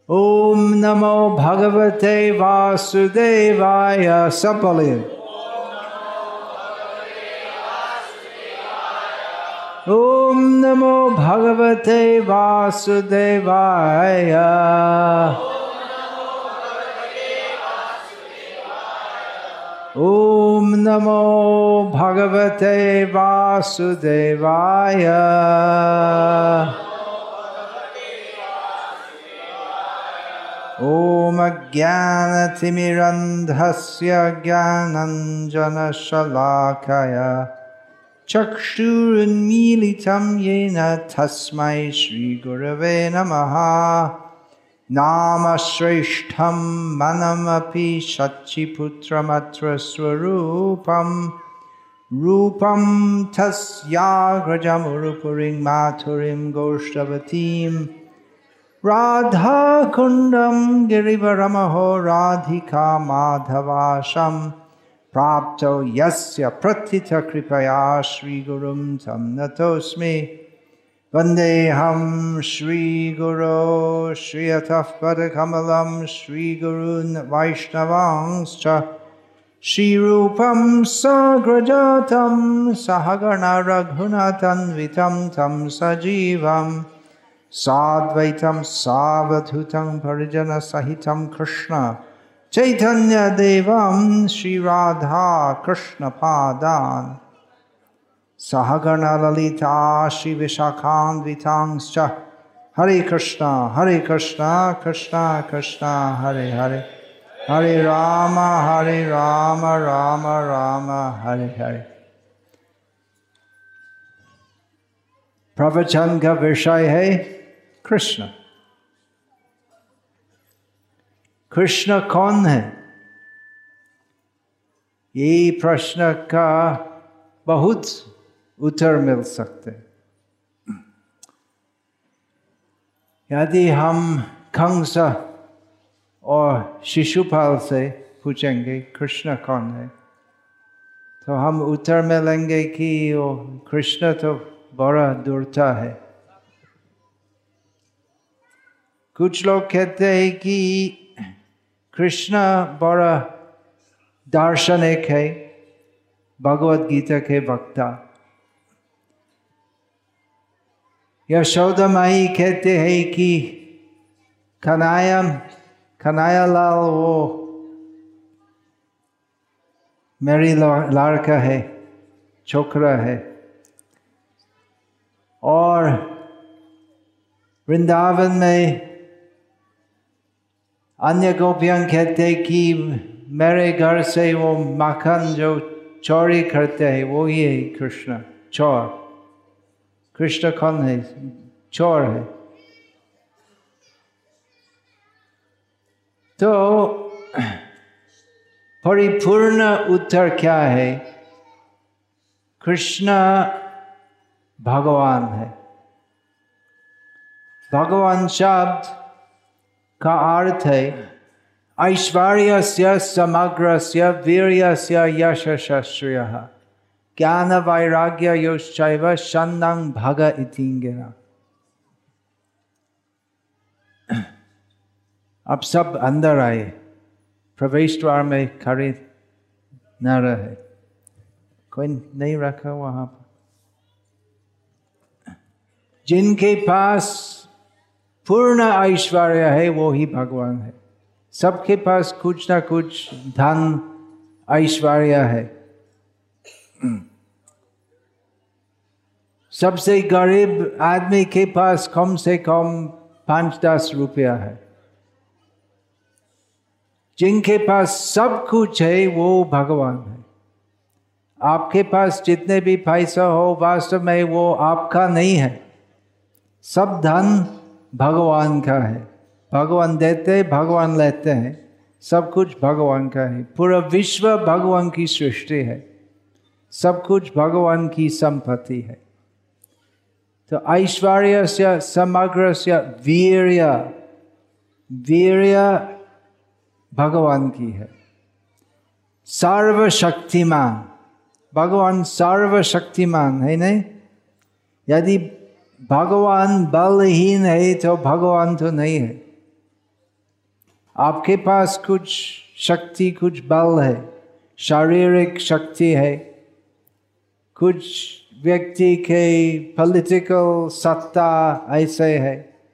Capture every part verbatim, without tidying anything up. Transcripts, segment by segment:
ओम नमो भगवते वासुदेवाय सपले। ओम नमो भगवते वासुदेवाय। ओम नमो भगवते वासुदेवाय। ओम अज्ञानतिमिरन्धस्य ज्ञानाञ्जनशलाकया चक्षुरुन्मीलितं येन तस्मै श्रीगुरवे नमः। नामश्रेष्ठं मनमपि शचीपुत्रमत्र स्वरूपं रूपं तस्याग्रजमुरुपुरीं माथुरीं गोष्ठवतीं राधाकुण्डं गिरिवरमहो राधिका माधवाशं प्राप्तो यस्य प्रथितकृपया श्रीगुरुं तं नतोऽस्मि। वन्देऽहं श्रीगुरो श्रियतः पदकमलं श्रीगुरून् वैष्णवांश्च श्रीरूपं साग्रजातं सहगणा रघुनाथान्वितं तं सजीवं साद्वैतं सावधूतं परिजनसहितं कृष्ण चैतन्यदेवं श्रीराधा कृष्णपादान् सहगणा ललिता श्रीविशाखान्वितांश्च हरे कृष्णा हरे कृष्णा कृष्णा कृष्णा हरे हरे हरे राम हरे राम राम राम हरे हरे। प्रवचन का विषय है कृष्ण। कृष्ण कौन है? ये प्रश्न का बहुत उत्तर मिल सकते। यदि हम कंस और शिशुपाल से पूछेंगे कृष्ण कौन है, तो हम उत्तर मिलेंगे कि वो कृष्ण तो बड़ा दूरता है। कुछ लोग कहते हैं कि कृष्ण बड़ा दार्शनिक है, भगवद गीता के वक्ता। यशोदा माई कहते हैं कि कन्हैया कन्हैयालाल वो मेरी लड़का है, छोकरा है। और वृंदावन में अन्य गोपियां कहते कि मेरे घर से वो माखन जो चोरी करते हैं वो ही है कृष्ण, चोर। कृष्ण कौन है? चोर है। तो परिपूर्ण उत्तर क्या है? कृष्ण भगवान है। भगवान शब्द का अर्थ है ऐश्वर्यस्य समग्रस्य वीर्यस्य यशस्श्रियः ज्ञान वैराग्य योश्चैव शन्नं भग इतिंगिरा। अब सब अंदर आए, प्रवेश द्वार में खड़े न रहे। कोई नहीं रखा वहां पर। जिनके पास पूर्ण ऐश्वर्य है वो ही भगवान है। सबके पास कुछ ना कुछ धन ऐश्वर्य है। सबसे गरीब आदमी के पास कम से कम पांच दस रुपया है। जिनके पास सब कुछ है वो भगवान है। आपके पास जितने भी पैसा हो वास्तव में वो आपका नहीं है। सब धन भगवान का है। भगवान देते, भगवान लेते हैं। सब कुछ भगवान का है। पूरा विश्व भगवान की सृष्टि है। सब कुछ भगवान की संपत्ति है। तो ऐश्वर्यस्य समग्रस्य वीर्य, वीर्य भगवान की है। सर्वशक्तिमान, भगवान सर्वशक्तिमान है नहीं? यदि भगवान बलहीन है तो भगवान तो नहीं है। आपके पास कुछ शक्ति, कुछ बल है, शारीरिक शक्ति है, कुछ व्यक्ति के पॉलिटिकल सत्ता ऐसे है।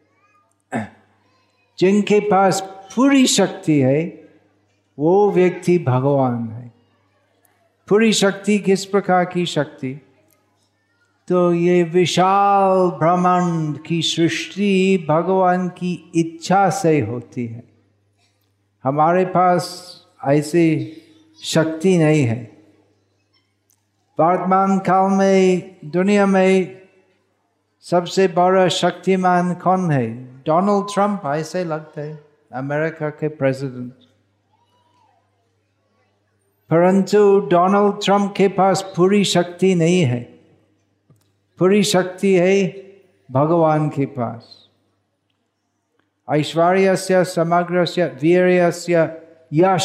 जिनके पास पूरी शक्ति है वो व्यक्ति भगवान है। पूरी शक्ति किस प्रकार की शक्ति? तो ये विशाल ब्रह्मांड की सृष्टि भगवान की इच्छा से होती है। हमारे पास ऐसी शक्ति नहीं है। वर्तमान काल में दुनिया में सबसे बड़ा शक्तिमान कौन है? डोनाल्ड ट्रंप ऐसे लगते हैं, अमेरिका के प्रेसिडेंट। परंतु डोनाल्ड ट्रंप के पास पूरी शक्ति नहीं है। पूरी शक्ति है भगवान के पास। ऐश्वर्यस्य समग्रस्य वीर्यस्य यश,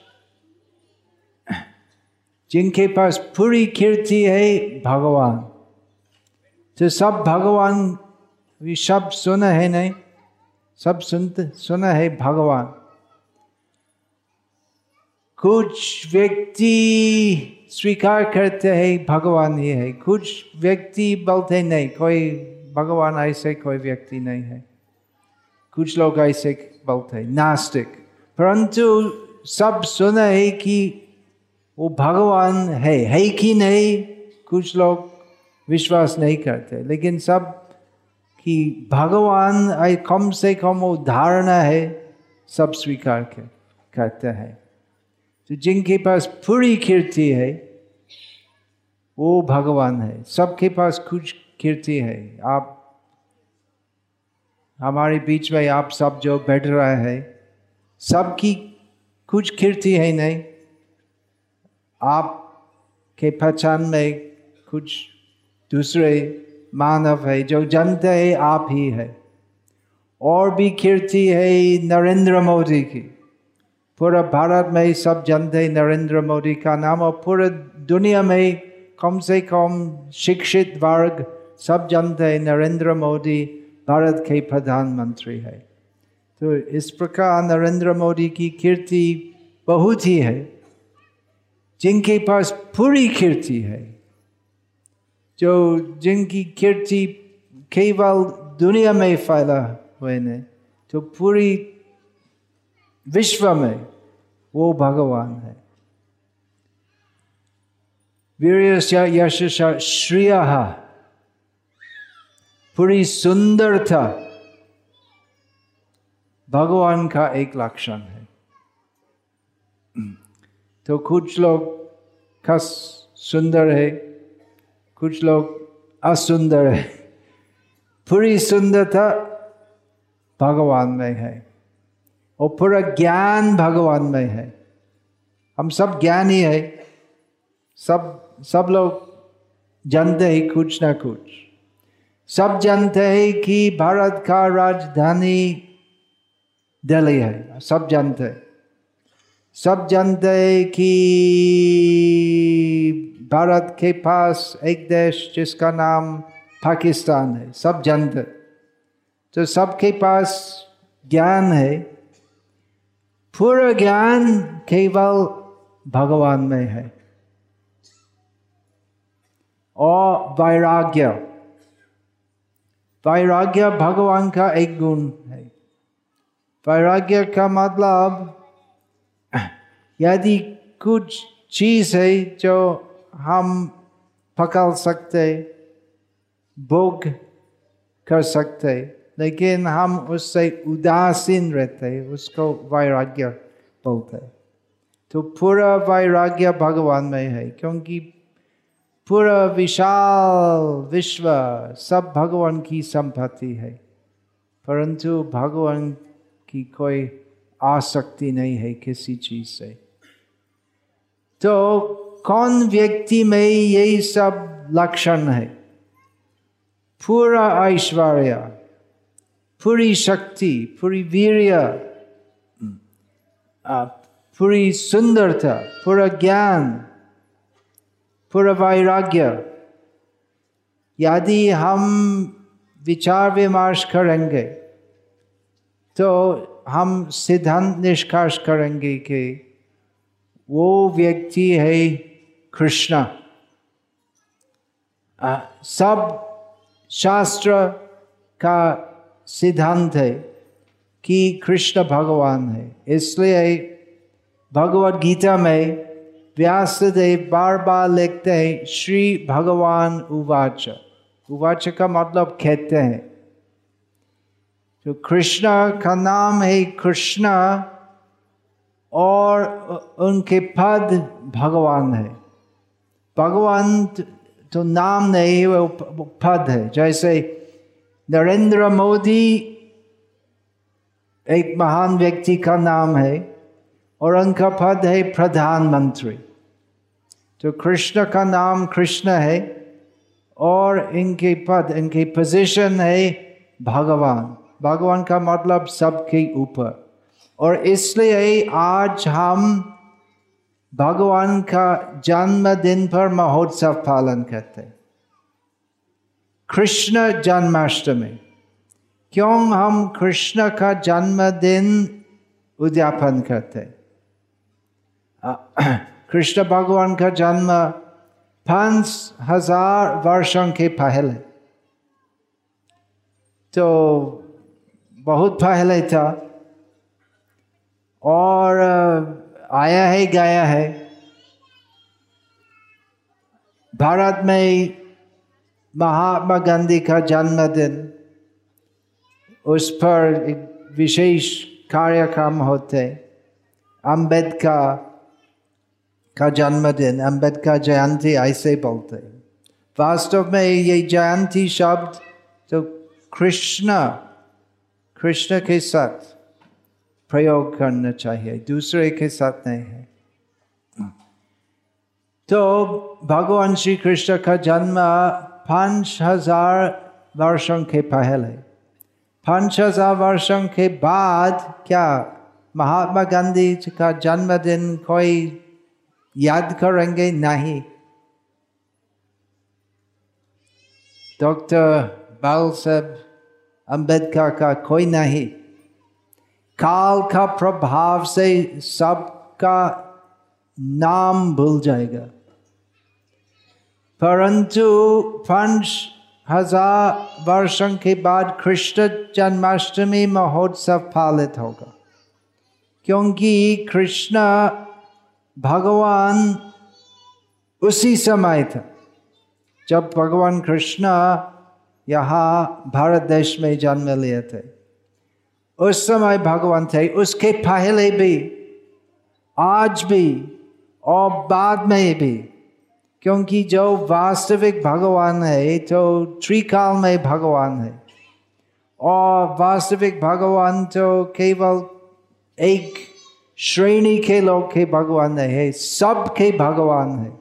जिनके पास पूरी कीर्ति है भगवान। तो सब भगवान, ये सब सुना है नहीं? सब सुनते सुना है भगवान। कुछ व्यक्ति स्वीकार करते हैं भगवान ही है, कुछ व्यक्ति बोलते नहीं, कोई भगवान ऐसे कोई व्यक्ति नहीं है। कुछ लोग ऐसे बोलते हैं, नास्तिक। परंतु सब सुना है कि वो भगवान है, है कि नहीं कुछ लोग विश्वास नहीं करते, लेकिन सब कि भगवान कम से कम वो धारणा है, सब स्वीकार करते हैं। तो जिनके पास पूरी कीर्ति है वो भगवान है। सबके पास कुछ कीर्ति है। आप हमारे बीच में आप सब जो बैठ रहे हैं, सबकी कुछ कीर्ति है नहीं? आप के पहचान में कुछ दूसरे मानव है जो जानते हैं आप ही है। और भी कीर्ति है नरेंद्र मोदी की। पूरा भारत में सब जानते हैं नरेंद्र मोदी का नाम, और पूरा दुनिया में कम से कम शिक्षित वर्ग सब जानते हैं नरेंद्र मोदी भारत के प्रधानमंत्री है। तो इस प्रकार नरेंद्र मोदी की कीर्ति बहुत ही है। जिनके पास पूरी कीर्ति है, जो जिनकी कीर्ति केवल दुनिया में फैला हुए नहीं, तो पूरी विश्व में वो भगवान है। वीर्यस्य यशस्य श्रियः, पूरी सुंदरता भगवान का एक लक्षण है। तो कुछ लोग खस सुंदर है, कुछ लोग असुंदर है। पूरी सुंदरता भगवान में है और पूरा ज्ञान भगवान में है। हम सब ज्ञानी है, सब सब लोग जानते हैं कुछ ना कुछ। सब जानते हैं कि भारत का राजधानी दिल्ली है, सब जानते हैं। सब जानते हैं कि भारत के पास एक देश जिसका नाम पाकिस्तान है, सब जानते। तो सबके पास ज्ञान है। पूरा ज्ञान केवल भगवान में है। और वैराग्य, वैराग्य भगवान का एक गुण है। वैराग्य का मतलब यदि कुछ चीज है जो हम पकड़ सकते, भोग कर सकते, लेकिन हम उससे उदासीन रहते, उसको वैराग्य बोलते। तो पूरा वैराग्य भगवान में है, क्योंकि पूरा विशाल विश्व सब भगवान की संपत्ति है, परंतु भगवान की कोई आसक्ति नहीं है किसी चीज से। तो कौन व्यक्ति में यही सब लक्षण है? पूरा ऐश्वर्य, पूरी शक्ति, पूरी वीर्य, पूरी सुंदरता, पूरा ज्ञान, पूरा वैराग्य। यदि हम विचार विमर्श करेंगे तो हम सिद्धांत निष्कर्ष करेंगे कि वो व्यक्ति है कृष्ण। सब शास्त्र का सिद्धांत है कि कृष्ण भगवान है। इसलिए भगवद गीता में व्यासदेव बार बार लिखते हैं श्री भगवान उवाच। उवाच का मतलब कहते हैं। तो कृष्ण का नाम है कृष्ण और उनके पद भगवान है। भगवान तो नाम नहीं, वो पद है। जैसे नरेंद्र मोदी एक महान व्यक्ति का नाम है और उनका पद है प्रधानमंत्री। तो कृष्ण का नाम कृष्ण है और इनके पद, इनके पोजीशन है भगवान। भगवान का मतलब सबके ऊपर। और इसलिए आज हम भगवान का जन्मदिन पर महोत्सव पालन करते हैं, कृष्ण जन्माष्टमी। क्यों हम कृष्ण का जन्मदिन उद्यापन करते हैं? कृष्ण भगवान का जन्म पांच हजार वर्षों के पहले, तो बहुत पहले था और आया है गया है। भारत में महात्मा गांधी का जन्मदिन, उस पर एक विशेष कार्यक्रम होते। अम्बेडकर का जन्मदिन, अम्बेडकर जयंती ऐसे बोलते। वास्तव में ये जयंती शब्द तो कृष्ण कृष्ण के साथ प्रयोग करना चाहिए, दूसरे के साथ नहीं है। तो भगवान श्री कृष्ण का जन्म पांच हजार वर्षों के पहले। पांच हजार वर्षों के बाद क्या महात्मा गांधी का जन्मदिन कोई याद करेंगे? नहीं। डॉक्टर बाबा साहब अम्बेडकर का कोई नहीं। काल का प्रभाव से सबका नाम भूल जाएगा। परंतु पांच हजार वर्षों के बाद कृष्ण जन्माष्टमी महोत्सव पालित होगा, क्योंकि कृष्ण भगवान उसी समय था जब भगवान कृष्ण यहाँ भारत देश में जन्म लिए थे। उस समय भगवान थे, उसके पहले भी, आज भी और बाद में भी। क्योंकि जो वास्तविक भगवान है तो त्रिकाल में भगवान है, और वास्तविक भगवान तो केवल एक श्रेणी के लोग के भगवान नहीं है, सबके भगवान है।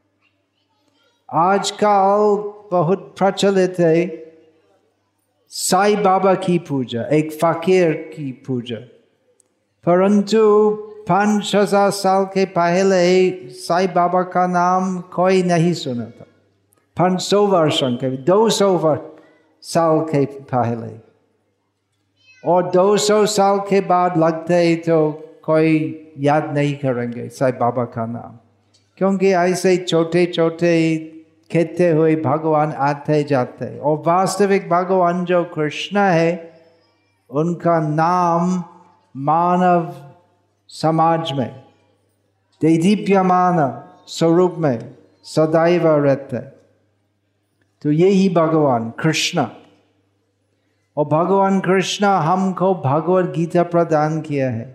आजकल बहुत प्रचलित है साईं बाबा की पूजा, एक फकीर की पूजा। परंतु पाँच हजार साल के पहले साईं बाबा का नाम कोई नहीं सुना था। पाँच सौ वर्षों के, दो सौ साल के पहले, और दो सौ साल के बाद लगते तो कोई याद नहीं करेंगे साईं बाबा का नाम, क्योंकि ऐसे छोटे छोटे कहते हुए भगवान आते जाते। और वास्तविक भगवान जो कृष्ण है, उनका नाम मानव समाज में देदीप्यमान स्वरूप में सदैव रहते। तो यही भगवान कृष्ण। और भगवान कृष्ण हमको भगवद गीता प्रदान किया है।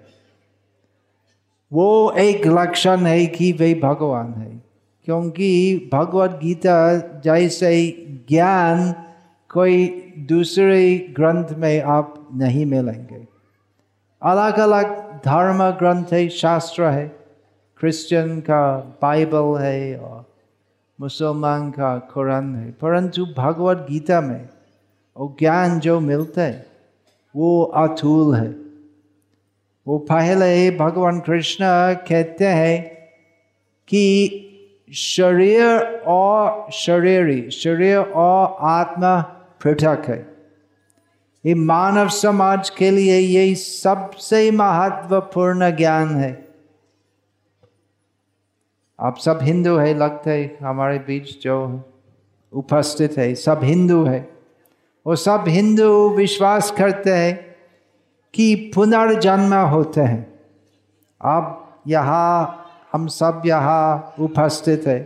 वो एक लक्षण है कि वे भगवान है, क्योंकि भगवद गीता जैसे ज्ञान कोई दूसरे ग्रंथ में आप नहीं मिलेंगे। अलग अलग धर्म ग्रंथ है, शास्त्र है, क्रिश्चियन का बाइबल है और मुसलमान का कुरान है, परंतु भगवद गीता में वो ज्ञान जो मिलता है वो अतुल है। वो पहले भगवान कृष्ण कहते हैं कि शरीर और शरीरी, शरीर और आत्मा पृथक है। ये मानव समाज के लिए यही सबसे महत्वपूर्ण ज्ञान है। आप सब हिंदू है, लगता है हमारे बीच जो उपस्थित है सब हिंदू है। वो सब हिंदू विश्वास करते हैं कि पुनर्जन्म होते हैं। आप यहाँ, हम सब यहाँ उपस्थित है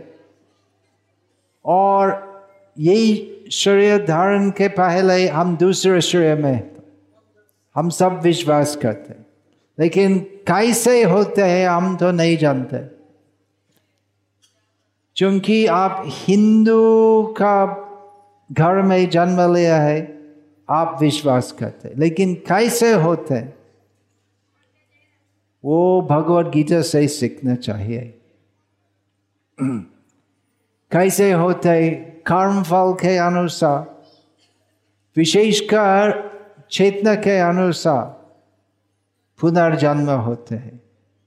और यही शरीर धारण के पहले हम दूसरे शरीर में, हम सब विश्वास करते हैं, लेकिन कैसे होते हैं हम तो नहीं जानते। क्योंकि आप हिंदू का घर में जन्म लिया है, आप विश्वास करते हैं, लेकिन कैसे होते हैं वो भगवद गीता से सीखना चाहिए। कैसे होते कर्म फल के अनुसार, विशेषकर चेतना के अनुसार पुनर्जन्म होते हैं।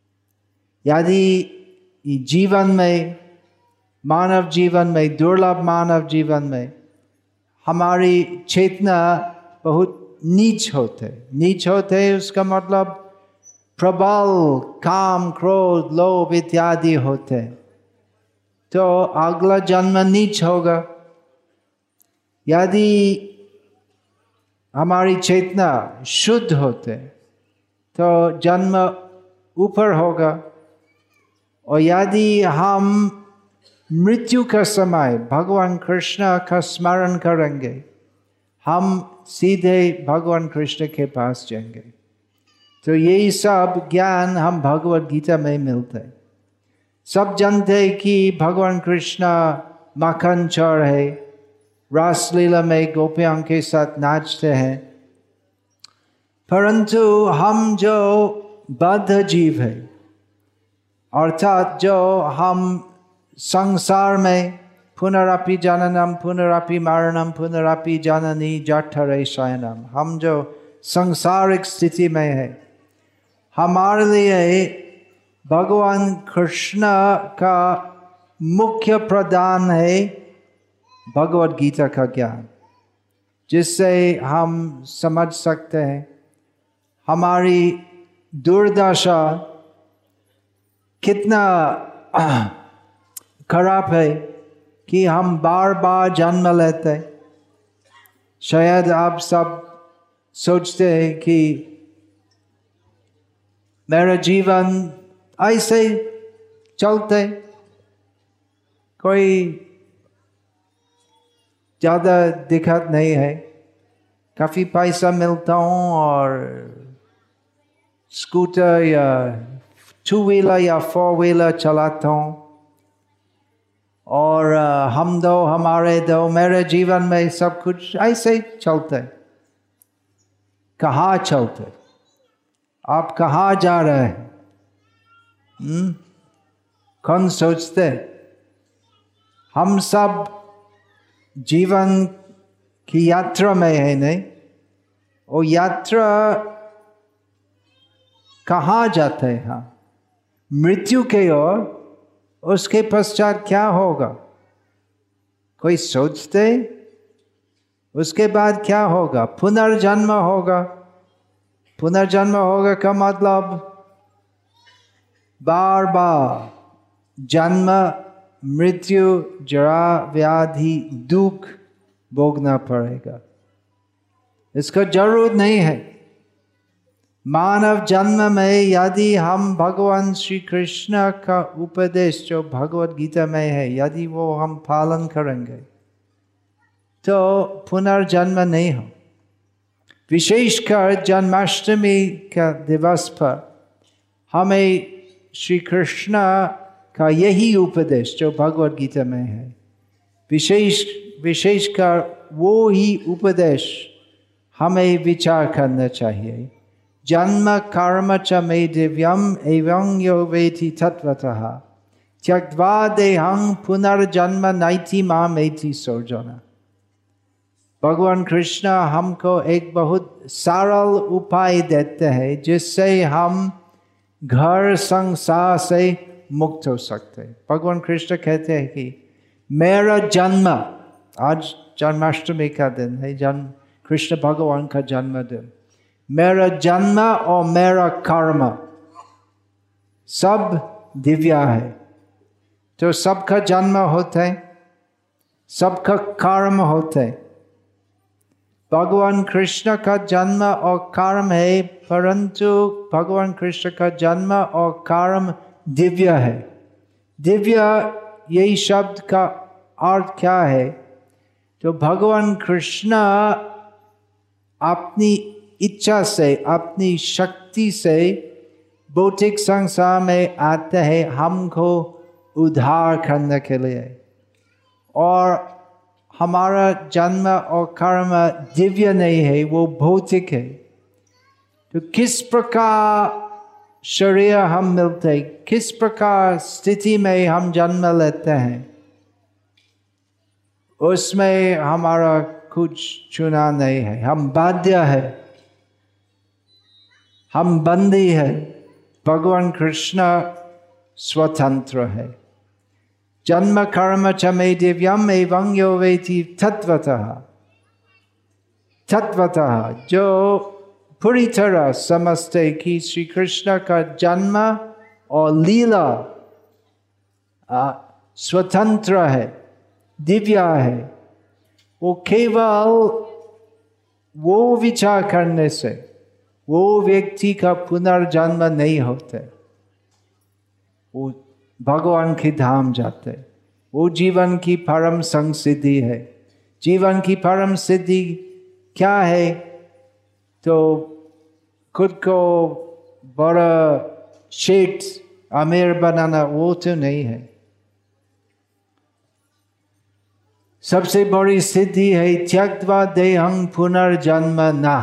यदि जीवन में, मानव जीवन में, दुर्लभ मानव जीवन में हमारी चेतना बहुत नीच होते नीच होते उसका मतलब प्रबल काम, क्रोध, लोभ इत्यादि होते, तो अगला जन्म नीच होगा। यदि हमारी चेतना शुद्ध होते तो जन्म ऊपर होगा। और यदि हम मृत्यु का समय भगवान कृष्ण का स्मरण करेंगे, हम सीधे भगवान कृष्ण के पास जाएंगे। तो यही सब ज्ञान हम भगवद गीता में मिलते हैं। सब जानते हैं कि भगवान कृष्ण माखन चोर है, रासलीला में गोपियों के साथ नाचते हैं, परंतु हम जो बद्ध जीव है, अर्थात जो हम संसार में पुनरपि जननम पुनरपि मरणम पुनरपि जननी जठरे शयनम, हम जो सांसारिक स्थिति में है, हमारे लिए भगवान कृष्ण का मुख्य प्रदान है भगवद गीता का ज्ञान, जिससे हम समझ सकते हैं हमारी दुर्दशा कितना खराब है कि हम बार बार जन्म लेते हैं। शायद आप सब सोचते हैं कि मेरा जीवन ऐसे चलते, कोई ज़्यादा दिक्कत नहीं है, काफ़ी पैसा मिलता हूँ और स्कूटर या टू व्हीलर या फोर व्हीलर चलाता हूँ, और हम दो हमारे दो, मेरे जीवन में सब कुछ ऐसे चलते। कहाँ चलते? आप कहाँ जा रहे हैं? हम्म? कौन सोचते? हम सब जीवन की यात्रा में है, नहीं? वो यात्रा कहाँ जाते हैं? हाँ, मृत्यु के ओर। उसके पश्चात क्या होगा? कोई सोचते? उसके बाद क्या होगा? पुनर्जन्म होगा। पुनर्जन्म होगा का मतलब बार बार जन्म, मृत्यु, जरा, व्याधि, दुख भोगना पड़ेगा। इसका जरूरत नहीं है। मानव जन्म में यदि हम भगवान श्री कृष्ण का उपदेश जो भगवद गीता में है, यदि वो हम पालन करेंगे तो पुनर्जन्म नहीं हो। विशेषकर जन्माष्टमी का दिवस पर हमें श्री कृष्ण का यही उपदेश जो भगवद गीता में है, विशेष विशेषकर वो ही उपदेश हमें विचार करना चाहिए। जन्म कर्म च मे दिव्यम एवं यो वेति तत्वतः त्यक्त्वा देहं पुनर्जन्म नैति मामेति सोर्जना। भगवान कृष्ण हमको एक बहुत सरल उपाय देते हैं जिससे हम घर संसार से मुक्त हो सकते हैं। भगवान कृष्ण कहते हैं कि मेरा जन्म, आज जन्माष्टमी का दिन है, जन्म कृष्ण भगवान का जन्मदिन। मेरा जन्म और मेरा कर्म सब दिव्य है। तो सबका जन्म होता है, सबका कर्म होता है। भगवान कृष्ण का जन्म और कर्म है, परंतु भगवान कृष्ण का जन्म और कर्म दिव्य है। दिव्य यही शब्द का अर्थ क्या है? तो भगवान कृष्ण अपनी इच्छा से, अपनी शक्ति से भौतिक संसार में आते हैं हमको उद्धार करने के लिए, और हमारा जन्म और कर्म दिव्य नहीं है, वो भौतिक है। तो किस प्रकार शरीर हम मिलते हैं, किस प्रकार स्थिति में हम जन्म लेते हैं, उसमें हमारा कुछ चुना नहीं है। हम बाध्य है, हम बंदी है। भगवान कृष्ण स्वतंत्र है। जन्म कर्म च मे दिव्यम एवं यो वेति तत्वतः। तत्वतः जो पूरी तरह समझते कि श्री कृष्ण का जन्म और लीला स्वतंत्र है, दिव्य है, वो केवल वो विचार करने से वो व्यक्ति का पुनर्जन्म नहीं होते, वो भगवान के धाम जाते। वो जीवन की परम संसिद्धि है। जीवन की परम सिद्धि क्या है? तो खुद को बड़ा शेठ अमीर बनाना, वो तो नहीं है। सबसे बड़ी सिद्धि है त्यक्त्वा देहं पुनर्जन्म न।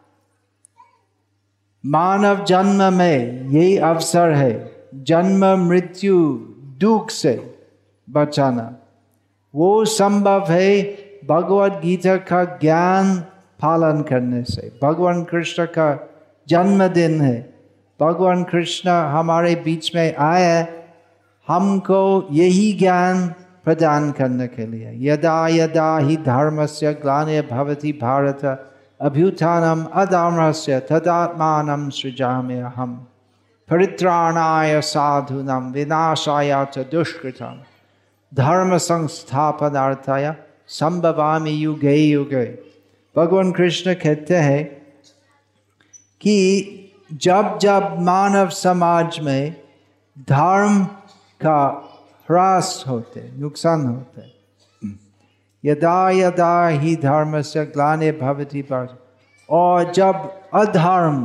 मानव जन्म में यही अवसर है जन्म मृत्यु दुख से बचाना। वो संभव है भगवद गीता का ज्ञान पालन करने से। भगवान कृष्ण का जन्मदिन है, भगवान कृष्ण हमारे बीच में आए हमको यही ज्ञान प्रदान करने के लिए। यदा यदा हि धर्मस्य ग्लानिर्भवति भारत अभ्युत्थानम् अधर्मस्य तदात्मानं सृजाम्यहम् परित्राणाय साधूनां विनाशाय च दुष्कृतां धर्म संस्थापनार्थाय संभवामि युगे युगे। भगवान कृष्ण कहते हैं कि जब जब मानव समाज में धर्म का ह्रास होते, नुकसान होते, यदा यदा ही धर्म से ग्लानिर्भवति भारत, और जब अधर्म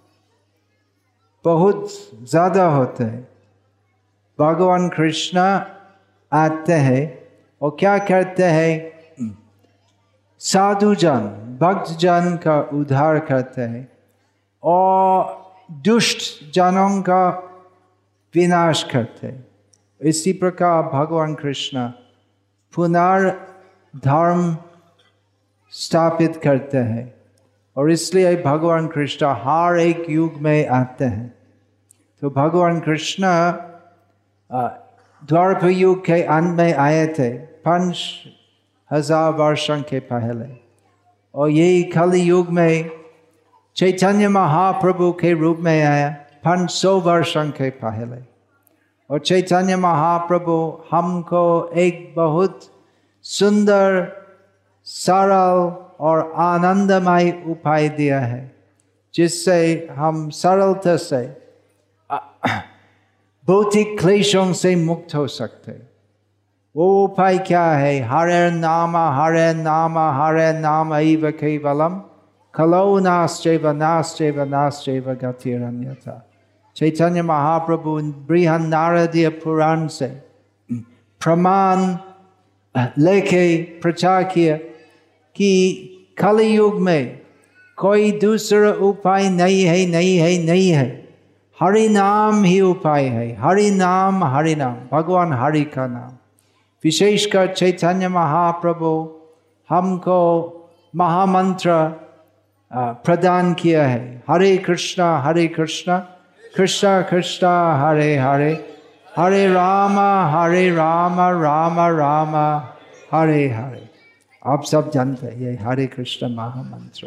बहुत ज्यादा होता है, भगवान कृष्ण आते हैं और क्या करते हैं? साधुजन भक्तजन का उद्धार करते हैं और दुष्ट जनों का विनाश करते हैं। इसी प्रकार भगवान कृष्ण पुनर्धर्म स्थापित करते हैं, और इसलिए भगवान कृष्ण हर एक युग में आते हैं। तो भगवान कृष्ण द्वापर युग के अंत में आए थे, पाँच हजार वर्षों के पहले, और यही कलि युग में चैतन्य महाप्रभु के रूप में आया पाँच सौ वर्षों के पहले। और चैतन्य महाप्रभु हमको एक बहुत सुंदर, सरल और आनंदमय उपाय दिया है, जिससे हम सरलता से भौतिक क्लेशों से मुक्त हो सकते। वो उपाय क्या है? हरे नाम हरे नाम हरे नाम एव केवलम कलौ नास्त्यैव नास्त्यैव नास्त्यैव गतिरन्यथा। चैतन्य महाप्रभु बृहन्नारदीय पुराण से प्रमाण लेके प्रचार किया कि कलयुग में कोई दूसरा उपाय नहीं है, नहीं है, नहीं है। हरि नाम ही उपाय है। हरि नाम, हरि नाम, भगवान हरि का नाम। विशेषकर चैतन्य महाप्रभु हमको महामंत्र प्रदान किया है। हरे कृष्णा हरे कृष्णा कृष्णा कृष्णा हरे हरे, हरे राम हरे राम राम राम हरे हरे। आप सब जानते हैं ये हरे कृष्ण महामंत्र।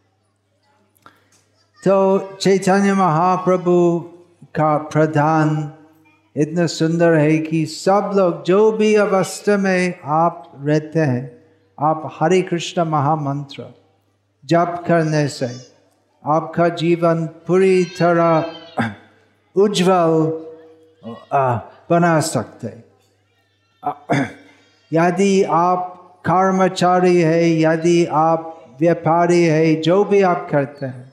तो चैतन्य महाप्रभु का प्रधान इतना सुंदर है कि सब लोग जो भी अवस्था में आप रहते हैं, आप हरे कृष्ण महामंत्र जप करने से आपका जीवन पूरी तरह उज्जवल बना सकते। यदि आप कर्मचारी है, यदि आप व्यापारी है, जो भी आप करते हैं,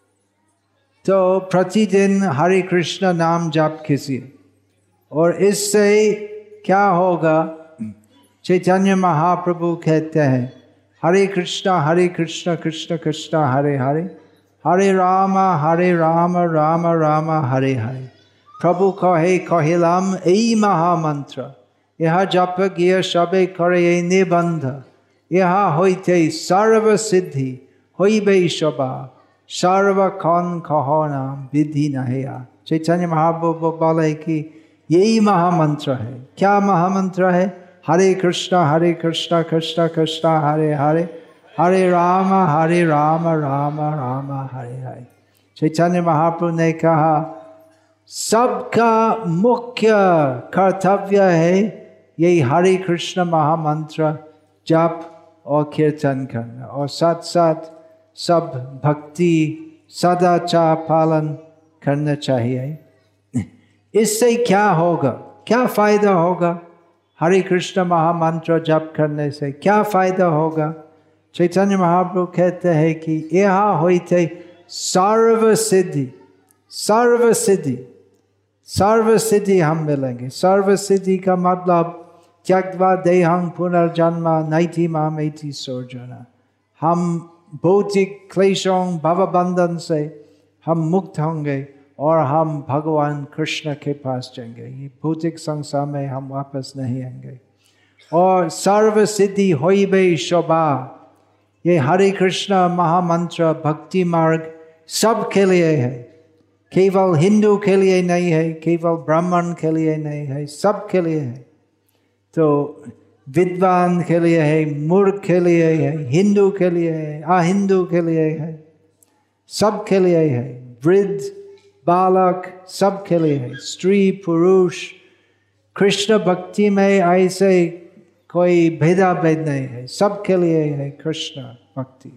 तो प्रतिदिन हरे कृष्ण नाम जप कीजिए। और इससे क्या होगा, चैतन्य महाप्रभु कहते हैं हरे कृष्णा हरे कृष्णा कृष्ण कृष्णा हरे हरे, हरे राम हरे राम राम राम हरे हरे। प्रभु कहे कहिलाम এই महामंत्र, यह जप गिय सबे करे निबंध, यह होइते सर्व सिद्धि होइबे सभा, सर्वक्षण कहो नाम विधि नहिया। चैतन्य महाप्रभु बोले कि यही महामंत्र है। क्या महामंत्र है? हरे कृष्णा हरे कृष्णा कृष्णा कृष्णा हरे हरे, हरे राम हरे राम राम राम हरे हरे। चैतन्य महाप्रभु ने कहा सबका मुख्य कर्तव्य है यही हरे कृष्ण महामंत्र जप और कीर्तन करना, और साथ साथ सब भक्ति सदाचार पालन करना चाहिए। इससे क्या होगा, क्या फायदा होगा? हरे कृष्ण महामंत्र जप करने से क्या फायदा होगा? चैतन्य महाप्रभु कहते हैं कि यह होइते सर्व सिद्धि, सर्व सिद्धि, सर्व सिद्धि हम मिलेंगे। सर्व सिद्धि का मतलब त्यक्त्वा देहं पुनर्जन्म नैति मामेति सोर्जुन, हम भौतिक क्लेशों भवबंधन से हम मुक्त होंगे और हम भगवान कृष्ण के पास जाएंगे। ये भौतिक संसार में हम वापस नहीं आएंगे। और सर्व सिद्धि होइबे शोभा, ये हरे कृष्ण महामंत्र भक्ति मार्ग सबके लिए है, केवल हिंदू के लिए नहीं है, केवल ब्राह्मण के लिए नहीं है, सबके लिए है। तो विद्वान के लिए है, मूर्ख के लिए है, हिंदू के लिए है, अहिंदू के लिए है, सबके लिए है। वृद्ध बालक सबके लिए है, स्त्री पुरुष। कृष्ण भक्ति में ऐसे कोई भेदाभेद नहीं है, सबके लिए है कृष्ण भक्ति।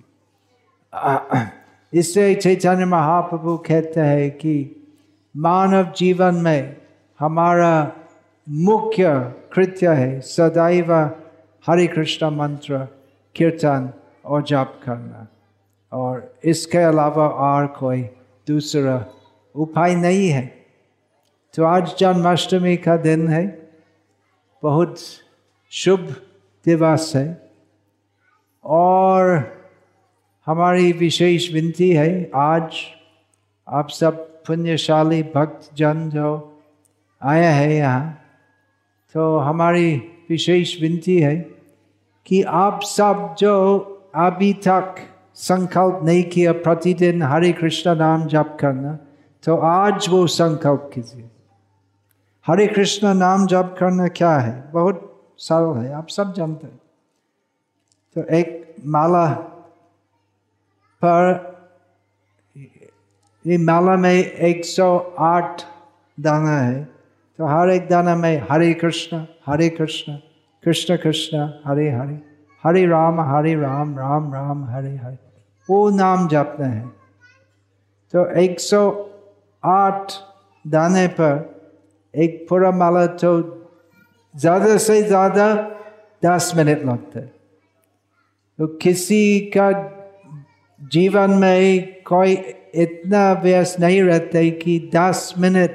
इससे चैतन्य महाप्रभु कहते हैं कि मानव जीवन में हमारा मुख्य कृत्य है सदैव हरे कृष्ण मंत्र कीर्तन और जाप करना, और इसके अलावा और कोई दूसरा उपाय नहीं है। तो आज जन्माष्टमी का दिन है, बहुत शुभ दिवस है, और हमारी विशेष विनती है आज आप सब पुण्यशाली भक्त जन जो आए हैं यहाँ, तो हमारी विशेष विनती है कि आप सब जो अभी तक संकल्प नहीं किया प्रतिदिन हरे कृष्ण नाम जप करना, तो आज वो संकल्प कीजिए। हरे कृष्ण नाम जप करना क्या है? बहुत सरल है, आप सब जानते हैं। तो एक माला पर, ये माला में एक सौ आठ दाना है, तो हर एक दाना में हरे कृष्ण हरे कृष्ण कृष्ण कृष्ण हरे हरे, हरे राम हरे राम राम राम हरे हरे, वो नाम जपना है। तो एक सौ आठ दाने पर एक पूरा माला, तो ज़्यादा से ज़्यादा दस मिनट लगते हैं। तो किसी का जीवन में कोई इतना व्यस्त नहीं रहते कि दस मिनट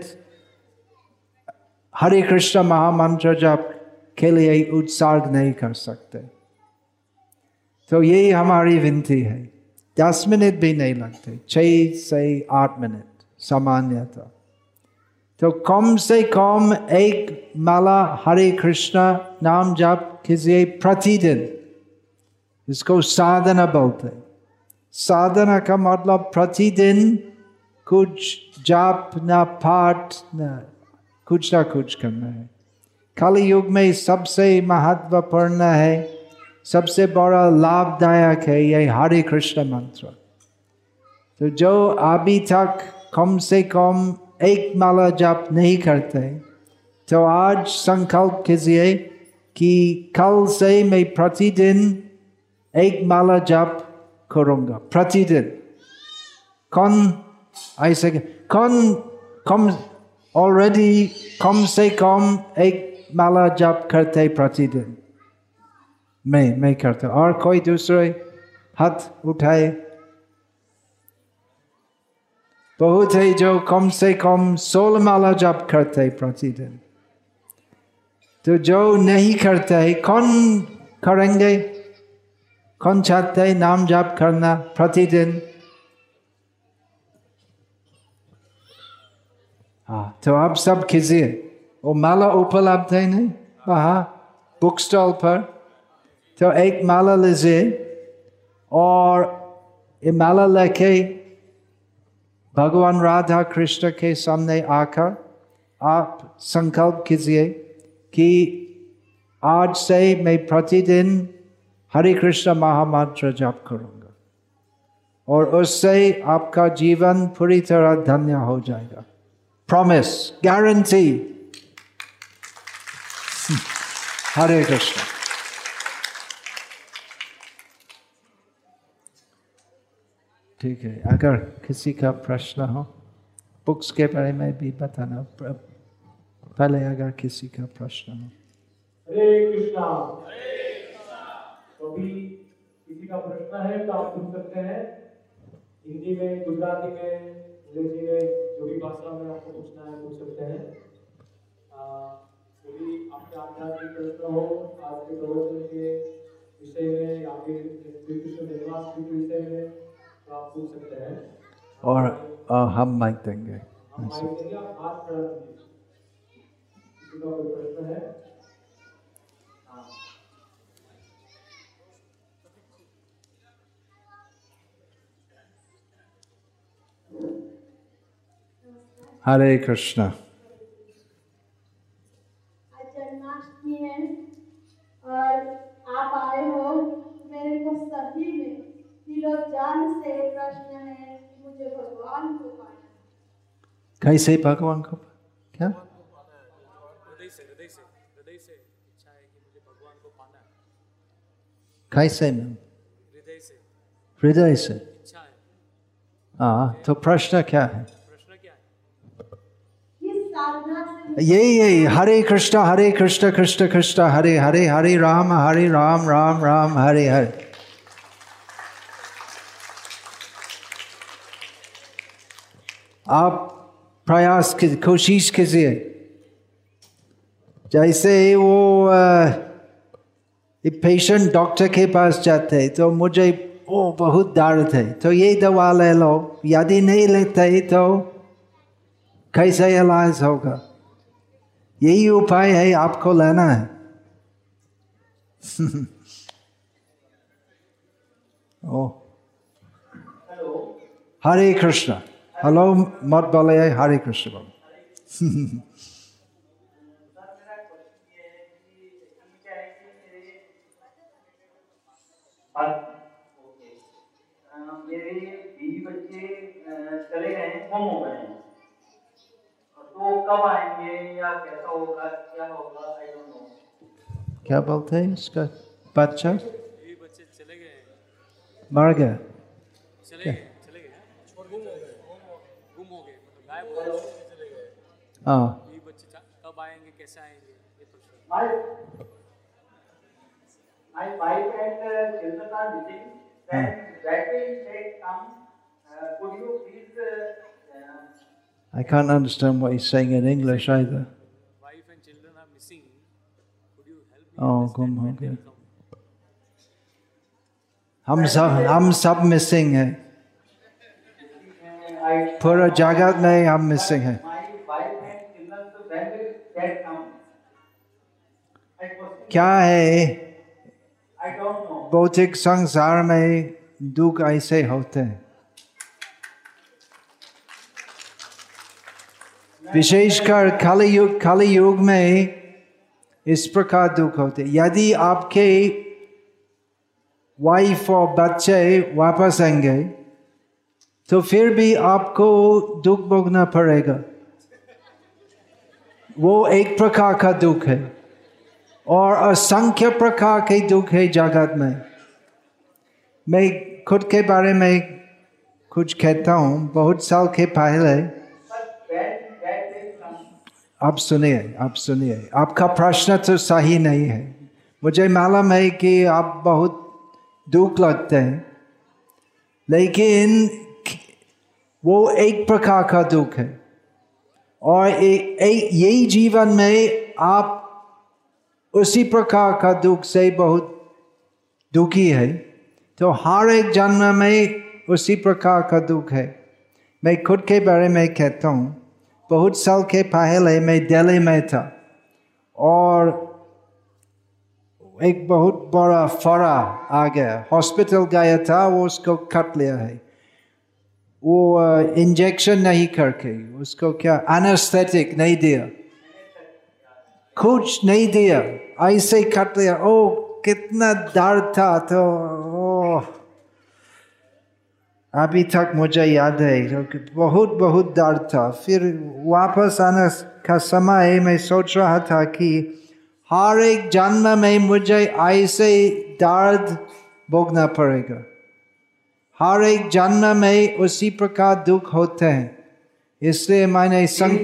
हरे कृष्ण महामंत्र जप के लिए उत्सर्ग नहीं कर सकते। तो यही हमारी विनती है, दस मिनट भी नहीं लगते, छः से आठ मिनट सामान्यतः। तो कम से कम एक माला हरे कृष्ण नाम जप कीजिए प्रतिदिन, इसको साधना बोलते हैं। साधना का मतलब प्रतिदिन कुछ जाप ना पाठ ना कुछ ना कुछ करना है। कलि युग में सबसे महत्वपूर्ण है सबसे बड़ा लाभदायक है ये हरे कृष्ण मंत्र। तो जो अभी तक कम से कम एक माला जप नहीं करते, तो आज संकल्प कीजिए कि कल से मैं प्रतिदिन एक माला जप करूँगा, प्रतिदिन। कौन ऐसे कौन कम ऑलरेडी कम से कम एक माला जप करते प्रतिदिन? मैं मैं करता। और कोई दूसरे हाथ उठाए? बहुत है जो कम से कम सोलह माला जप करते प्रतिदिन। तो जो नहीं करते, कौन करेंगे? कौन चाहते नाम जप करना प्रतिदिन? हाँ, तो आप सब कीजिए। वो माला उपलब्ध है नहीं वहाँ बुक स्टॉल पर, तो एक माला लीजिए और ये माला लेके भगवान राधा कृष्ण के सामने आकर आप संकल्प कीजिए कि आज से मैं प्रतिदिन हरे कृष्ण महामंत्र जप करूँगा, और उससे आपका जीवन पूरी तरह धन्य हो जाएगा। Promise, guarantee. हरे कृष्ण। ठीक है, अगर किसी का प्रश्न हो बुक्स के बारे में भी बताना पहले, अगर किसी का प्रश्न हो। हरे कृष्णा। तो भी किसी का प्रश्न है तो आप पूछ सकते हैं, हिंदी में, गुजराती में, अंग्रेजी में, जो भी भाषा में आपको पूछना है पूछ सकते हैं। तो भी आपके आध्यात्मिक प्रश्न हो आज के प्रवचन के विषय में या फिर श्री कृष्ण जन्माष्टमी के विषय में, तो आप पूछ सकते हैं। और आ, हम माइक देंगे। हम माइक देंगे, आप हाथ खड़ा कीजिए। किसी का कोई प्रश्न है? हरे कृष्णा। आज जन्माष्टमी है और आप आए हो। मेरे को सभी में दिलो जान से प्रश्न है कि मुझे भगवान को पाना। कैसे भगवान को? क्या? हृदय से हृदय से हृदय से इच्छा है कि मुझे भगवान को पाना है। कैसे में? हृदय से। हृदय से इच्छा है। हाँ, तो प्रश्न क्या है? प्रश्न क्या है? यही यही हरे कृष्णा हरे कृष्णा कृष्ण कृष्ण हरे हरे, हरे राम हरे राम राम राम हरे हरे। आप प्रयास की कोशिश कीजिए। जैसे वो पेशेंट डॉक्टर के पास जाते तो मुझे वो बहुत दर्द है तो ये दवा ले लो, यदि नहीं लेते तो कैसे इलाज होगा? यही उपाय है, आपको लेना है। ओ हरे कृष्णा। हेलो मत बोले हरे कृष्ण बोलो। मेरे बीवी बच्चे चले गए हैं, गुम हो गए हैं, तो कब आएंगे या कैसा होगा, क्या होगा, आई डोंट नो। क्या बोलते हैं इसका? बच्चा बीवी बच्चे चले गए, मर गया, चले गए चले गए और गुम हो गए, गुम हो गए मतलब गायब हो गए, चले गए। हाँ, बीवी बच्चे कब आएंगे, कैसे आएंगे, ये प्रश्न। My my wife and uh, children are missing. When that will take come, uh, could you please? Uh, uh, I can't understand what he's saying in English either. Wife and children are missing. Could you help me? Oh, understand गुम हो when they गए। will come? हम सब हम सब missing हैं, I पूरा जगत में हम मिसिंग हैं। my wife and children, so when will that come? I question. क्या है I don't know. भौतिक संसार में दुख ऐसे होते हैं, विशेषकर कलि युग कलि युग में इस प्रकार दुख होते। यदि आपके वाइफ और बच्चे वापस आएंगे तो फिर भी आपको दुख भोगना पड़ेगा। वो एक प्रकार का दुख है और असंख्य प्रकार के दुख है जगत में। मैं खुद के बारे में कुछ कहता हूँ। बहुत साल के पहले, आप सुनिए आप सुनिए आपका प्रश्न तो सही नहीं है। मुझे मालूम है कि आप बहुत दुख लगते हैं, लेकिन वो एक प्रकार का दुख है और यही जीवन में आप उसी प्रकार का दुख से बहुत दुखी है। तो हर एक जन्म में उसी प्रकार का दुख है। मैं खुद के बारे में कहता हूँ। बहुत साल के पहले मैं दिल्ली में था और एक बहुत बड़ा फरा आ गया। हॉस्पिटल गया था, वो उसको काट लिया है। वो इंजेक्शन नहीं करके उसको क्या एनेस्थेटिक नहीं दिया, कुछ नहीं दिया, ऐसे काट लिया। ओ कितना दर्द था। तो ओ अभी तक मुझे याद है, बहुत बहुत दर्द था। फिर वापस आने का समय मैं सोच रहा था कि हर एक जन्म में मुझे ऐसे दर्द भोगना पड़ेगा। हर एक जन्म में उसी प्रकार दुख होते हैं। इसलिए मैंने संक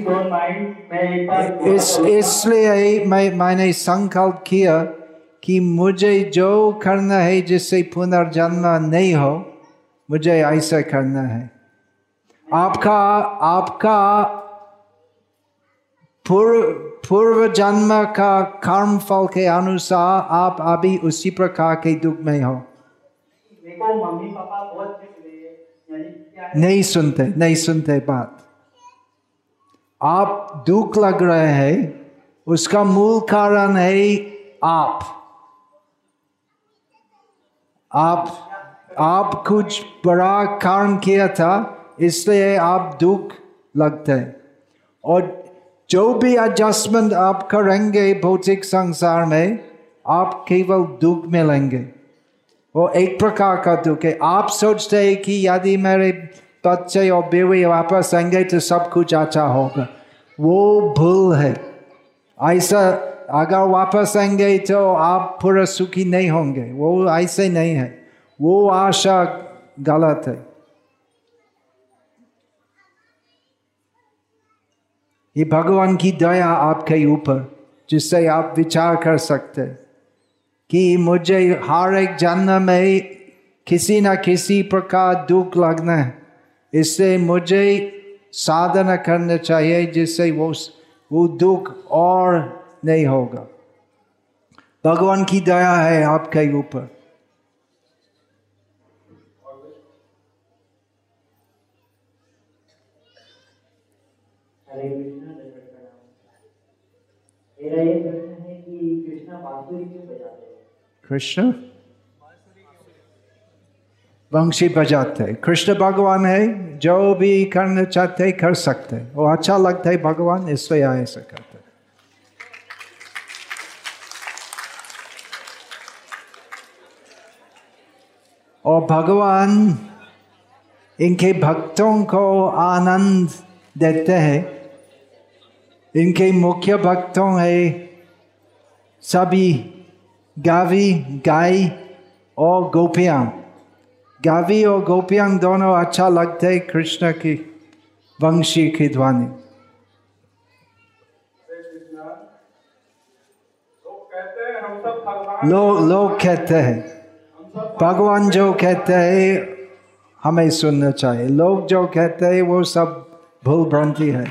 इस इसलिए मैं मैंने संकल्प किया कि मुझे जो करना है जिससे पुनर्जन्म नहीं हो, मुझे ऐसा करना है। आपका आपका पूर्व पूर्व जन्म का कर्म फल के अनुसार आप अभी उसी प्रकार के दुख में हो। देखो मम्मी पापा बहुत यानी नहीं सुनते नहीं सुनते बात। आप दुख लग रहे हैं, उसका मूल कारण है आप आप आप कुछ बड़ा कारण किया था, इसलिए आप दुख लगते हैं। और जो भी एडजस्टमेंट आप करेंगे भौतिक संसार में, आप केवल दुख मिलेंगे। वो एक प्रकार का दुख है। आप सोचते हैं कि यदि मेरे बच्चे और बीवी वापस आएंगे तो सब कुछ अच्छा होगा। वो भूल है। ऐसा अगर वापस आएंगे तो आप पूरा सुखी नहीं होंगे, वो ऐसे नहीं है। वो आशा गलत है। ये भगवान की दया आपके ऊपर, जिससे आप विचार कर सकते कि मुझे हर एक जन्म में किसी न किसी प्रकार दुख लगना है, इससे मुझे साधना करना चाहिए जिससे वो वो दुख और नहीं होगा। भगवान की दया है आपके ऊपर। हरे कृष्णा। मेरा ये प्रश्न है कि कृष्णा बांसुरी क्यों बजाते हैं? कृष्ण बंशी बजाते हैं। कृष्ण भगवान है, जो भी करना चाहते कर सकते हैं। वो अच्छा लगता है भगवान, इसलिए ऐसा करते हैं। और भगवान इनके भक्तों को आनंद देते हैं। इनके मुख्य भक्तों है सभी गावी गाय और गोपियां। गावी और गोपियां दोनों अच्छा लगते हैं कृष्ण की वंशी की ध्वनि। लोग लोग कहते हैं, भगवान जो कहते हैं हमें सुनना चाहिए। लोग जो कहते हैं वो सब भूल भ्रांति है।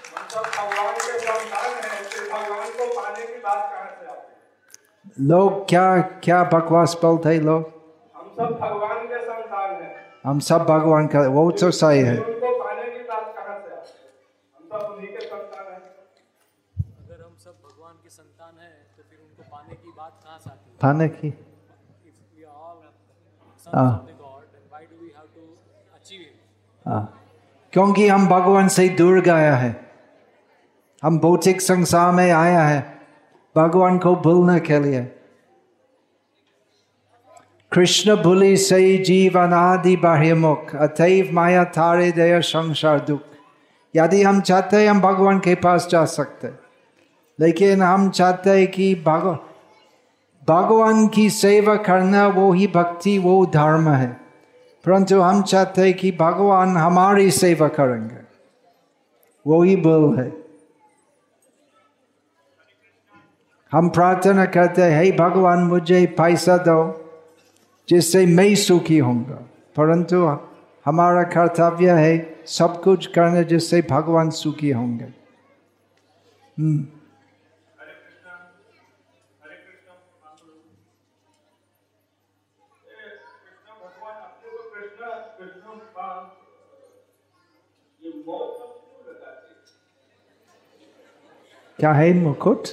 लोग क्या क्या बकवास बोलते हैं लोग। हम सब भगवान के संतान हैं। हम सब भगवान का, वो तो सही है। उनको पाने की बात कहाँ से आती है? हम सब उन्हीं के संतान हैं। अगर हम सब भगवान के संतान हैं तो फिर उनको पाने की बात कहाँ से आती है? पाने की If we are all sons हाँ। of the God, then why do we have to achieve it? हाँ, क्योंकि हम भगवान से दूर गया है। हम भौतिक संसार में आया है भगवान को भूलने के लिए। कृष्ण भूलि सई जीव अनादि बाह्यमुख अतैव माया तारे दया संसार दुख। यदि हम चाहते हैं हम भगवान के पास जा सकते, लेकिन हम चाहते हैं कि भगवान भगवान की सेवा करना वो ही भक्ति, वो धर्म है। परंतु हम चाहते हैं कि भगवान हमारी सेवा करेंगे, वो ही भूल है। हम प्रार्थना करते हैं, हे भगवान मुझे पैसा दो जिससे मैं सुखी होऊंगा, परंतु हमारा कर्तव्य है सब कुछ करना जिससे भगवान सुखी होंगे। हम्म क्या है मुकुट?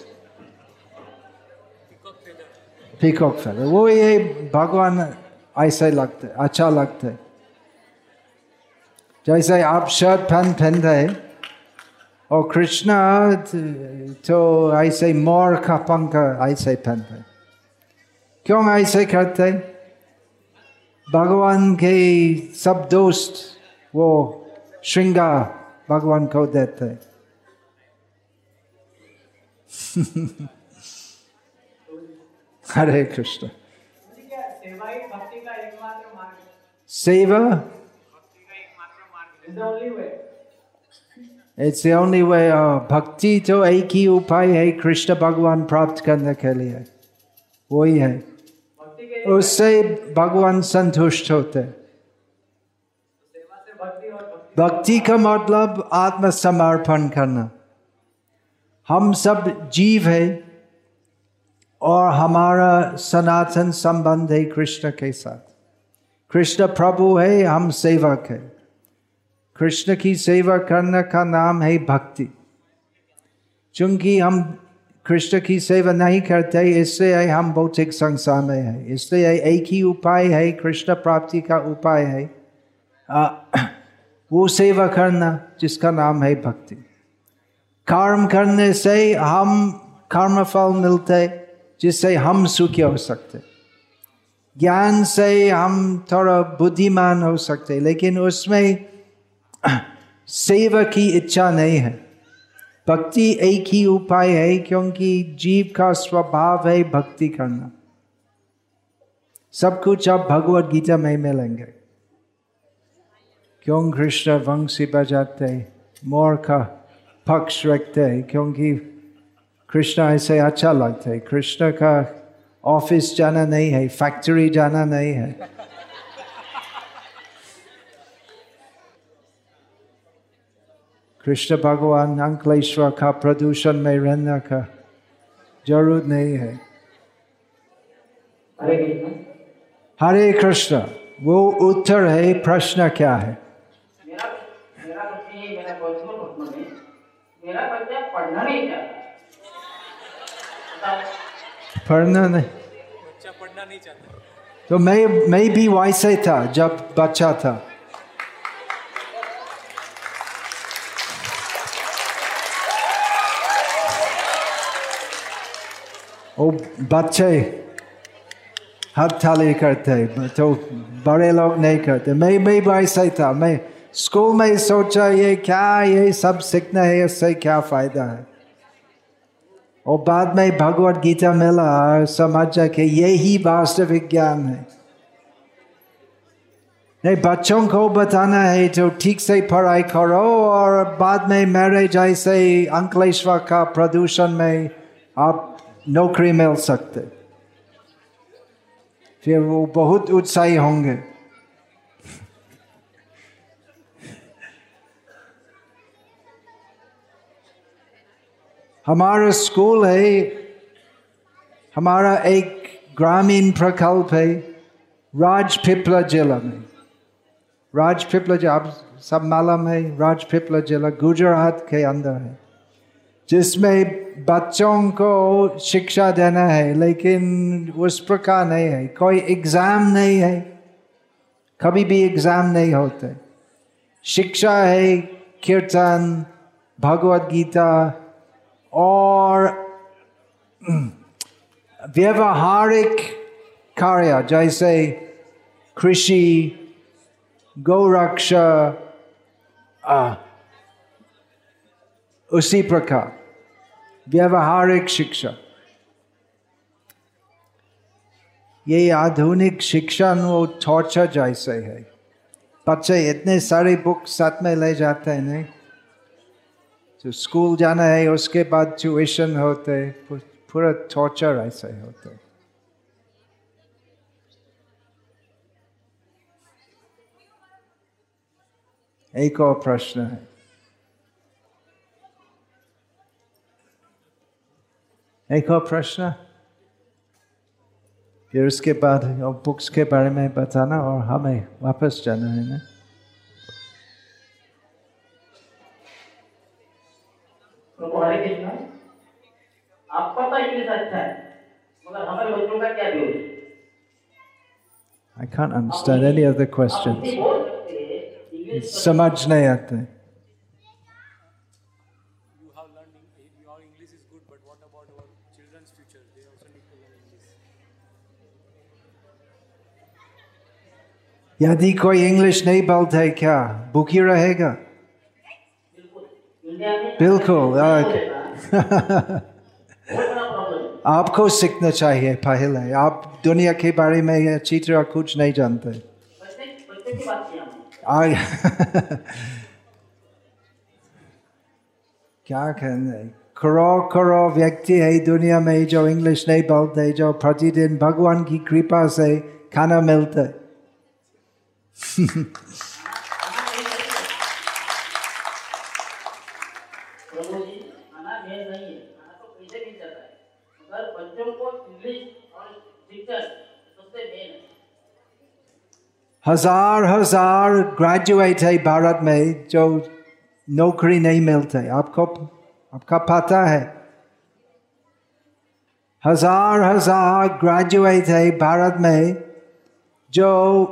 Peacock feather. वो ये भगवान ऐसे लगते, अच्छा लगते। जैसे आप शर्ट पैंट पहनते हैं और कृष्णा तो ऐसे मोर का पंख ऐसे पहनते। क्यों ऐसे करते? भगवान के सब दोस्त वो श्रृंगार भगवान को देते। हरे कृष्ण। सेवा ही भक्ति का एकमात्र मार्ग है। सेवा भक्ति का एकमात्र मार्ग है। It's the only way. It's the only way. भक्ति तो एक ही उपाय है कृष्ण भगवान प्राप्त करने के लिए, वही है। उससे भगवान संतुष्ट होते। सेवा से भक्ति और भक्ति भक्ति का मतलब आत्मसमर्पण करना। हम सब जीव है और हमारा सनातन संबंध है कृष्ण के साथ। कृष्ण प्रभु है, हम सेवक है। कृष्ण की सेवा करने का नाम है भक्ति। चूंकि हम कृष्ण की सेवा नहीं करते, इसलिए हम भौतिक संसार में है। इसलिए एक ही उपाय है, कृष्ण प्राप्ति का उपाय है आ, वो सेवा करना जिसका नाम है भक्ति। कर्म करने से हम कर्मफल मिलते जिससे हम सुखी हो सकते। ज्ञान से हम थोड़ा बुद्धिमान हो सकते, लेकिन उसमें सेवा की इच्छा नहीं है। भक्ति एक ही उपाय है, क्योंकि जीव का स्वभाव है भक्ति करना। सब कुछ आप भगवद गीता में मिलेंगे। क्यों कृष्ण वंशी बजाते, मोर का पक्ष रखते, क्योंकि कृष्ण ऐसे अच्छा लगता है। कृष्ण का ऑफिस जाना नहीं है, फैक्ट्री जाना नहीं है। कृष्ण भगवान अंकलेश्वर का प्रदूषण में रहने का जरूरत नहीं है। हरे कृष्ण। हरे कृष्ण। वो उत्तर है, प्रश्न क्या है? मेरा मेरा प्रश्न ये, मेरा पर्सनल प्रश्न है, मेरा बच्चा पढ़ना नहीं चाहता। पढ़ना नहीं, बच्चा पढ़ना नहीं चाहता। तो मैं मैं भी वैसे था जब बच्चा था। वो बच्चे हाथ थाली करते, तो बड़े लोग नहीं करते। मैं मैं वैसे था। मैं स्कूल में सोचा ये क्या, ये सब सीखना है, इससे क्या फायदा है। और बाद में भगवद गीता मिला और समझा कि यही वास्तविक ज्ञान है। नहीं, बच्चों को बताना है तो ठीक से पढ़ाई करो, और बाद में मेरे जैसे अंकलेश्वर का प्रदूषण में आप नौकरी मिल सकते, फिर वो बहुत उत्साही होंगे। हमारा स्कूल है, हमारा एक ग्रामीण प्रकल्प है राजपीपला जिला में। राजपीपला जिला आप सब मालूम है, राजपीपला जिला गुजरात के अंदर है, जिसमें बच्चों को शिक्षा देना है, लेकिन उस प्रकार नहीं है। कोई एग्जाम नहीं है, कभी भी एग्जाम नहीं होते। शिक्षा है कीर्तन, भगवद गीता और व्यवहारिक कार्य, जैसे कृषि, गौरक्षा, आ, उसी प्रकार व्यवहारिक शिक्षा। ये आधुनिक शिक्षा वो टॉर्चर जैसे है। बच्चे इतने सारे बुक साथ में ले जाते हैं नहीं, तो स्कूल जाना है उसके बाद ट्यूशन होते, पूरा टॉर्चर ऐसे होते। एक और प्रश्न है। एक और प्रश्न, फिर उसके बाद और बुक्स के बारे में बताना और हमें वापस जाना है ना। आपका तो इंग्लिश अच्छा है, मगर हमारे बच्चों का क्या दोष? I can't understand any of the questions. समझ नहीं आते। You have learned Eng- your English is good, but what about our children's future? They also need to learn English. यदि कोई इंग्लिश नहीं बोलता है क्या भूखी रहेगा? बिल्कुल। आपको सीखना चाहिए पहले। आप दुनिया के बारे में अच्छी तरह कुछ नहीं जानते। क्या कहना है, करोड़ करोड़ व्यक्ति है दुनिया में जो इंग्लिश नहीं बोलते, जो प्रतिदिन भगवान की कृपा से खाना मिलता है। प्रभु जी, खाना मेन नहीं है, खाना तो पैसे मिल जाता है, मगर बच्चों को इंग्लिश और शिक्षा सबसे मेन है। हजार हजार ग्रेजुएट है भारत में जो नौकरी नहीं मिलते। आपको आपका पता है? हजार हजार ग्रेजुएट है भारत में जो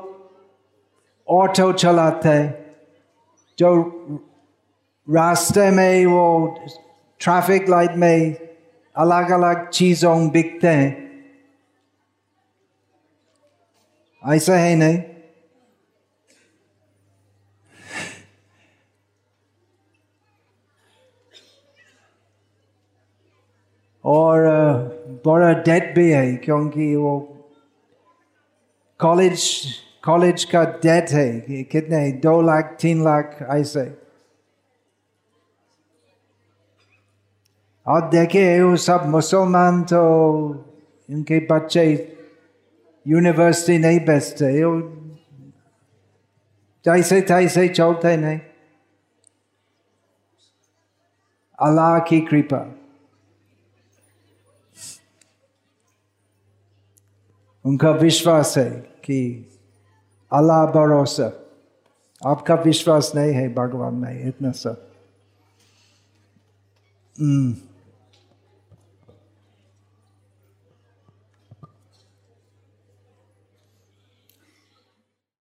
ऑटो चलाते, जो रास्ते में वो ट्रैफिक लाइट में अलग अलग चीजों बिकते हैं। ऐसा है नहीं? और बड़ा डेट भी है, क्योंकि वो कॉलेज कॉलेज का डेट है कि कितने, दो लाख तीन लाख ऐसे। और देखिए वो सब मुसलमान, तो इनके बच्चे यूनिवर्सिटी नहीं भेजते, जैसे तैसे चलते नहीं। अल्लाह की कृपा। उनका विश्वास है कि अल्लाह भरोसा। आपका विश्वास नहीं है भगवान में, इतना सब।